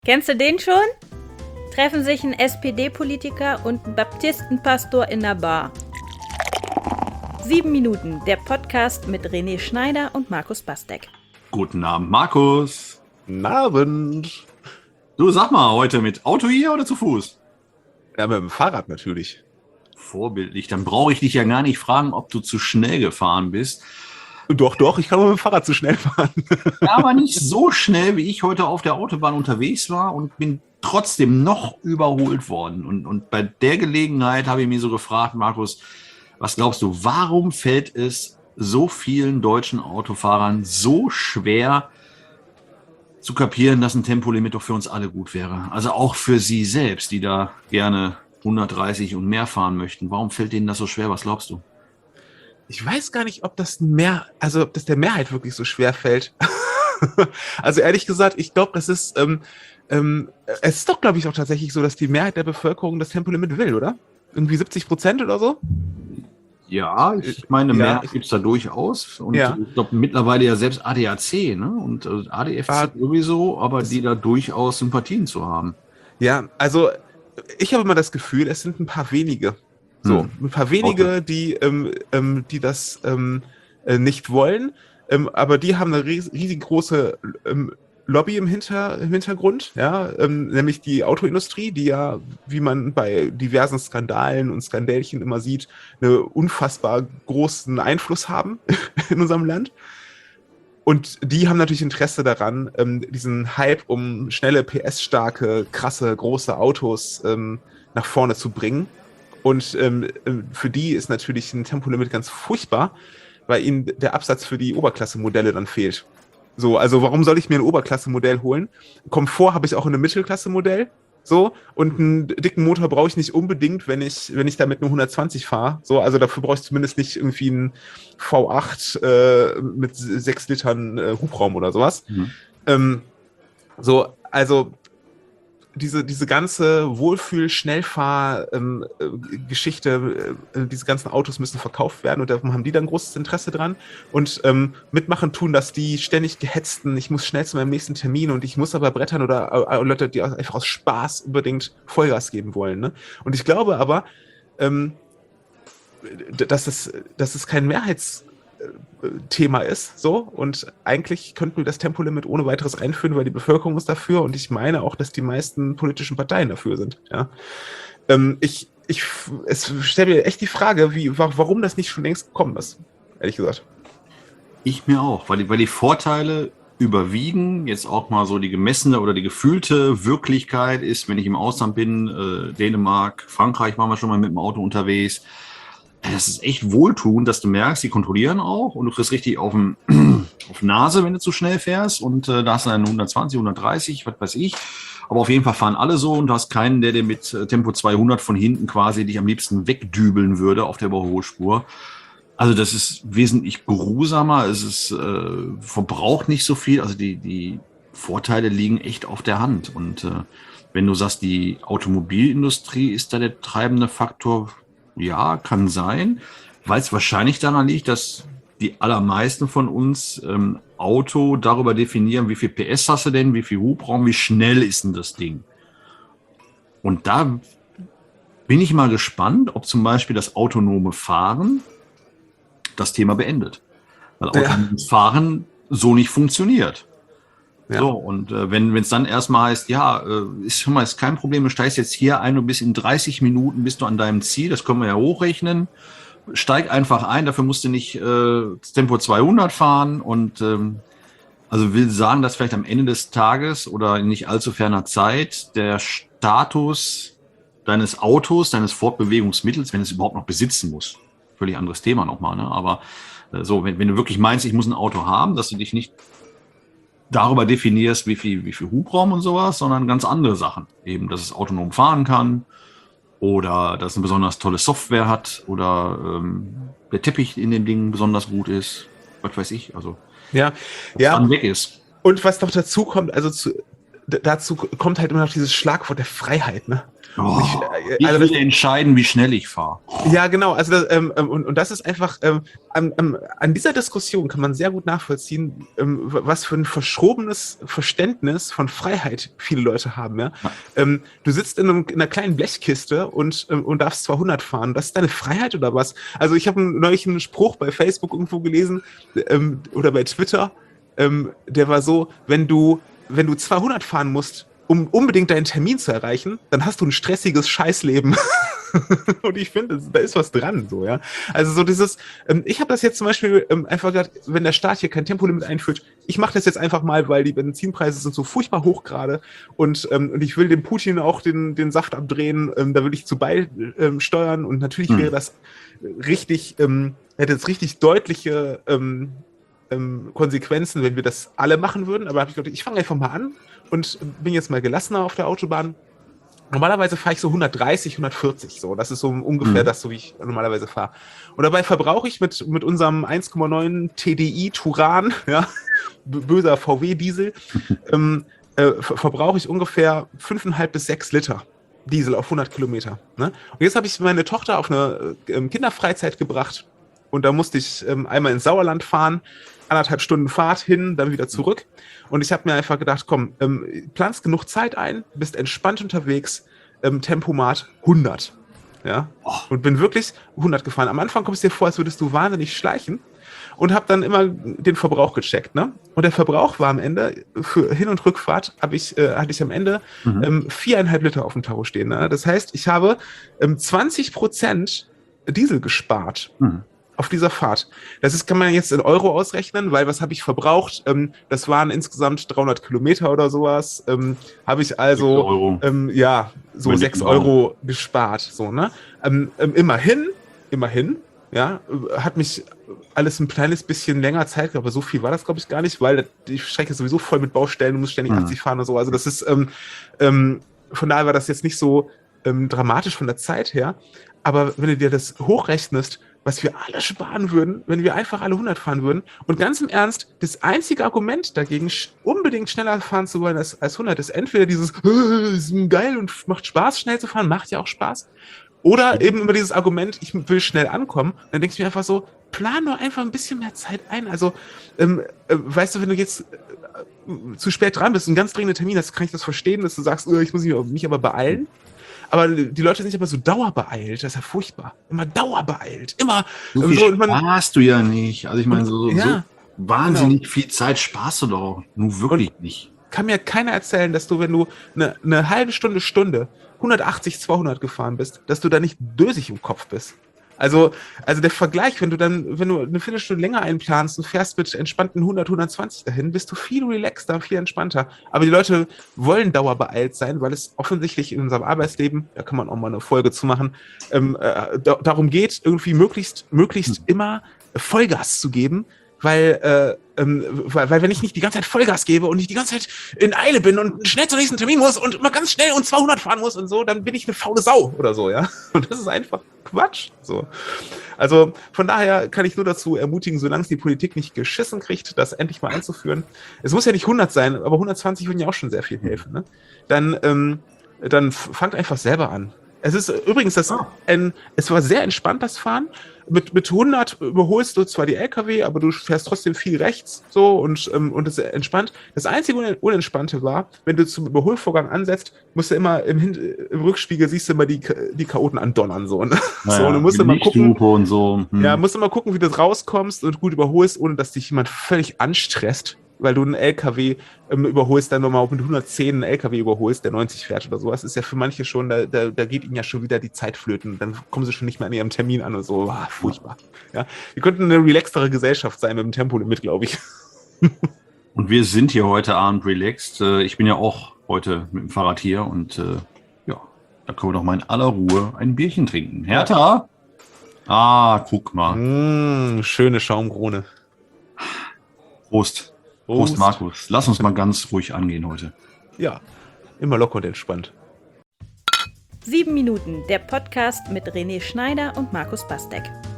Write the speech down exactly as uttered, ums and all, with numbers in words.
Kennst du den schon? Treffen sich ein S P D-Politiker und ein Baptistenpastor in der Bar. Sieben Minuten, der Podcast mit René Schneider und Markus Bastek. Guten Abend, Markus. Guten Abend. Du, sag mal, heute mit Auto hier oder zu Fuß? Ja, mit dem Fahrrad natürlich. Vorbildlich, dann brauche ich dich ja gar nicht fragen, ob du zu schnell gefahren bist. Doch, doch, ich kann mal mit dem Fahrrad zu schnell fahren. Ja, aber nicht so schnell, wie ich heute auf der Autobahn unterwegs war und bin trotzdem noch überholt worden. Und, und bei der Gelegenheit habe ich mir so gefragt, Markus, was glaubst du, warum fällt es so vielen deutschen Autofahrern so schwer zu kapieren, dass ein Tempolimit doch für uns alle gut wäre? Also auch für sie selbst, die da gerne hundertdreißig und mehr fahren möchten. Warum fällt denen das so schwer? Was glaubst du? Ich weiß gar nicht, ob das mehr, also ob das der Mehrheit wirklich so schwer fällt. Also ehrlich gesagt, ich glaube, das ist, ähm, ähm, es ist doch, glaube ich, auch tatsächlich so, dass die Mehrheit der Bevölkerung das Tempolimit will, oder? Irgendwie siebzig Prozent oder so? Ja, ich meine, Ja, Mehrheit ich- gibt es da durchaus. Und Ja. ich glaube mittlerweile ja selbst A D A C, ne? Und äh, A D F C Ah, sowieso, aber das- die da durchaus Sympathien zu haben. Ja, also ich habe immer das Gefühl, es sind ein paar wenige. So, Hm. ein paar wenige, die, ähm, ähm, die das ähm, äh, nicht wollen, ähm, aber die haben eine ries riesengroße ähm, Lobby im, Hinter im Hintergrund, ja, ähm, nämlich die Autoindustrie, die ja, wie man bei diversen Skandalen und Skandälchen immer sieht, einen unfassbar großen Einfluss haben in unserem Land. Und die haben natürlich Interesse daran, ähm, diesen Hype um schnelle, P S-starke, krasse, große Autos ähm, nach vorne zu bringen. Und ähm, ähm, für die ist natürlich ein Tempolimit ganz furchtbar, weil ihnen der Absatz für die Oberklasse-Modelle dann fehlt. So, also warum soll ich mir ein Oberklasse-Modell holen? Komfort habe ich auch in einem Mittelklasse-Modell. So, und einen dicken Motor brauche ich nicht unbedingt, wenn ich, wenn ich damit nur hundertzwanzig fahre. So, also dafür brauche ich zumindest nicht irgendwie einen V acht äh, mit sechs Litern äh, Hubraum oder sowas. Mhm. Ähm, so, also diese, diese ganze Wohlfühl-Schnellfahr-Geschichte, äh, diese ganzen Autos müssen verkauft werden und darum haben die dann großes Interesse dran. Und ähm, mitmachen tun das die ständig gehetzten, ich muss schnell zu meinem nächsten Termin und ich muss aber brettern oder äh, Leute, die einfach aus Spaß unbedingt Vollgas geben wollen. Ne? Und ich glaube aber, ähm, dass es, dass es kein Mehrheitsthema ist, so, und eigentlich könnten wir das Tempolimit ohne weiteres einführen, weil die Bevölkerung ist dafür und ich meine auch, dass die meisten politischen Parteien dafür sind, ja. Ähm, ich, ich, es stellt mir echt die Frage, wie, warum das nicht schon längst gekommen ist, ehrlich gesagt. Ich mir auch, weil die, weil die Vorteile überwiegen. Jetzt auch mal so die gemessene oder die gefühlte Wirklichkeit ist, wenn ich im Ausland bin, äh, Dänemark, Frankreich waren wir schon mal mit dem Auto unterwegs. Das ist echt wohltuend, dass du merkst, die kontrollieren auch und du kriegst richtig auf, den, auf Nase, wenn du zu schnell fährst und äh, da hast du dann hundertzwanzig, hundertdreißig, was weiß ich. Aber auf jeden Fall fahren alle so und du hast keinen, der dir mit äh, Tempo zweihundert von hinten quasi dich am liebsten wegdübeln würde auf der Überholspur. Also das ist wesentlich geruhsamer, es ist, äh, verbraucht nicht so viel, also die, die Vorteile liegen echt auf der Hand. Und äh, wenn du sagst, die Automobilindustrie ist da der treibende Faktor, ja, kann sein, weil es wahrscheinlich daran liegt, dass die allermeisten von uns ähm, Auto darüber definieren, wie viel P S hast du denn, wie viel Hubraum, wie schnell ist denn das Ding? Und da bin ich mal gespannt, ob zum Beispiel das autonome Fahren das Thema beendet. Weil Ja. autonomes Fahren so nicht funktioniert. Ja. So, und äh, wenn es dann erstmal heißt, ja, äh, ist schon mal ist kein Problem, du steigst jetzt hier ein und bis in dreißig Minuten bist du an deinem Ziel, das können wir ja hochrechnen. Steig einfach ein, dafür musst du nicht äh, das Tempo zweihundert fahren und ähm, also will sagen, dass vielleicht am Ende des Tages oder in nicht allzu ferner Zeit der Status deines Autos, deines Fortbewegungsmittels, wenn es überhaupt noch besitzen muss, völlig anderes Thema nochmal, ne? Aber äh, so, wenn, wenn du wirklich meinst, ich muss ein Auto haben, dass du dich nicht darüber definierst, wie viel, wie viel Hubraum und sowas, sondern ganz andere Sachen. Eben, dass es autonom fahren kann oder dass es eine besonders tolle Software hat oder ähm, der Teppich in dem Ding besonders gut ist, was weiß ich, also Ja, ja. ja. Dann weg ist. Und was noch dazu kommt, also zu, d- dazu kommt halt immer noch dieses Schlagwort der Freiheit, ne? Oh, ich, äh, ich also will das, entscheiden, wie schnell ich fahre. ja, genau. Also das, ähm, ähm, und, und das ist einfach, ähm, an, ähm, an dieser Diskussion kann man sehr gut nachvollziehen, ähm, was für ein verschrobenes Verständnis von Freiheit viele Leute haben. Ja? Ja. Ähm, du sitzt in, einem, in einer kleinen Blechkiste und, ähm, und darfst zweihundert fahren. Das ist deine Freiheit oder was? Also ich habe neulich einen Spruch bei Facebook irgendwo gelesen ähm, oder bei Twitter, ähm, der war so, wenn du, wenn du zweihundert fahren musst, um unbedingt deinen Termin zu erreichen, dann hast du ein stressiges Scheißleben. Und ich finde, da ist was dran, so, ja. Also so dieses, ähm, ich habe das jetzt zum Beispiel ähm, einfach gesagt, wenn der Staat hier kein Tempolimit einführt, ich mache das jetzt einfach mal, weil die Benzinpreise sind so furchtbar hoch gerade und, ähm, und ich will dem Putin auch den, den Saft abdrehen, ähm, da will ich zu beisteuern ähm, und natürlich hm. wäre das richtig, ähm, hätte es richtig deutliche ähm, ähm, Konsequenzen, wenn wir das alle machen würden, aber hab ich gedacht, ich fange einfach mal an und bin jetzt mal gelassener auf der Autobahn. Normalerweise fahre ich so hundertdreißig, hundertvierzig, so. Das ist so ungefähr mhm. das, so wie ich normalerweise fahre. Und dabei verbrauche ich mit, mit unserem eins Komma neun T D I Turan, ja, böser V W-Diesel, ähm, äh, ver- verbrauche ich ungefähr fünfeinhalb bis sechs Liter Diesel auf hundert Kilometer. Ne? Und jetzt habe ich meine Tochter auf eine äh, Kinderfreizeit gebracht und da musste ich ähm, einmal ins Sauerland fahren, anderthalb Stunden Fahrt hin, dann wieder zurück. Und ich habe mir einfach gedacht, komm, ähm, planst genug Zeit ein, bist entspannt unterwegs, ähm, Tempomat hundert. Ja? Oh. Und bin wirklich hundert gefahren. Am Anfang kommst du dir vor, als würdest du wahnsinnig schleichen und habe dann immer den Verbrauch gecheckt. Ne? Und der Verbrauch war am Ende, für Hin- und Rückfahrt, hab ich, äh, hatte ich am Ende mhm. ähm, viereinhalb Liter auf dem Tacho stehen. Ne? Das heißt, ich habe ähm, zwanzig Prozent Diesel gespart. Mhm. Auf dieser Fahrt. Das ist, kann man jetzt in Euro ausrechnen, weil was habe ich verbraucht? Ähm, das waren insgesamt dreihundert Kilometer oder sowas. Ähm, habe ich also, ähm, ja, so sechs Euro gespart. So, ne? Ähm, ähm, immerhin, immerhin, ja, hat mich alles ein kleines bisschen länger Zeit, aber so viel war das, glaube ich, gar nicht, weil die Strecke ist sowieso voll mit Baustellen, du musst ständig mhm. achtzig fahren und so. Also das ist, ähm, ähm, von daher war das jetzt nicht so ähm, dramatisch von der Zeit her. Aber wenn du dir das hochrechnest, was wir alle sparen würden, wenn wir einfach alle hundert fahren würden. Und ganz im Ernst, das einzige Argument dagegen, sch- unbedingt schneller fahren zu wollen als, als hundert, ist entweder dieses, äh, ist geil und macht Spaß, schnell zu fahren, macht ja auch Spaß. Oder mhm. eben immer dieses Argument, ich will schnell ankommen. Dann denke ich mir einfach so, plan doch einfach ein bisschen mehr Zeit ein. Also, ähm, äh, weißt du, wenn du jetzt äh, zu spät dran bist, ein ganz dringender Termin hast, kann ich das verstehen, dass du sagst, äh, ich muss mich, mich aber beeilen. Aber die Leute sind immer so dauerbeeilt, das ist ja furchtbar. Immer dauerbeeilt, immer. So viel so, sparst du ja nicht. Also ich meine, so, ja, so wahnsinnig genau. viel Zeit sparst du doch nun wirklich und nicht. Kann mir keiner erzählen, dass du, wenn du eine, eine halbe Stunde, Stunde, hundertachtzig, zweihundert gefahren bist, dass du da nicht dösig im Kopf bist. Also, also der Vergleich, wenn du dann, wenn du eine Viertelstunde länger einplanst und fährst mit entspannten hundert, hundertzwanzig dahin, bist du viel relaxter, viel entspannter. Aber die Leute wollen dauerbeeilt sein, weil es offensichtlich in unserem Arbeitsleben, da kann man auch mal eine Folge zu machen, ähm, äh, da, darum geht, irgendwie möglichst, möglichst hm. immer Vollgas zu geben, weil, äh, ähm, weil, weil wenn ich nicht die ganze Zeit Vollgas gebe und nicht die ganze Zeit in Eile bin und schnell zum nächsten Termin muss und immer ganz schnell und zweihundert fahren muss und so, dann bin ich eine faule Sau oder so, ja. Und das ist einfach Quatsch, so. Also von daher kann ich nur dazu ermutigen, solange es die Politik nicht geschissen kriegt, das endlich mal einzuführen. Es muss ja nicht hundert sein, aber hundertzwanzig würden ja auch schon sehr viel helfen, ne? Dann, ähm, dann fangt einfach selber an. Es ist übrigens, das ein, es war sehr entspannt, das Fahren. Mit, mit hundert überholst du zwar die L K W, aber du fährst trotzdem viel rechts, so, und, ähm, und es ist entspannt. Das einzige Unentspannte war, wenn du zum Überholvorgang ansetzt, musst du immer im, Hin- im Rückspiegel siehst du immer die, die Chaoten andonnern, so, ne? Naja, so, und du musst immer gucken, und so. Hm. ja, musst immer gucken, wie du rauskommst und gut überholst, ohne dass dich jemand völlig anstresst, weil du einen L K W ähm, überholst, dann nochmal mit hundertzehn einen L K W überholst, der neunzig fährt oder sowas, ist ja für manche schon, da, da, da geht ihnen ja schon wieder die Zeit flöten. Dann kommen sie schon nicht mehr an ihrem Termin an und so. Ah, furchtbar. Ja, wir könnten eine relaxtere Gesellschaft sein mit dem Tempolimit, glaube ich. Und wir sind hier heute Abend relaxed. Ich bin ja auch heute mit dem Fahrrad hier und äh, ja, da können wir doch mal in aller Ruhe ein Bierchen trinken. Hertha? Ah, guck mal. Mm, schöne Schaumkrone. Prost. Prost, Markus. Lass uns mal ganz ruhig angehen heute. Ja, immer locker und entspannt. Sieben Minuten, der Podcast mit René Schneider und Markus Bastek.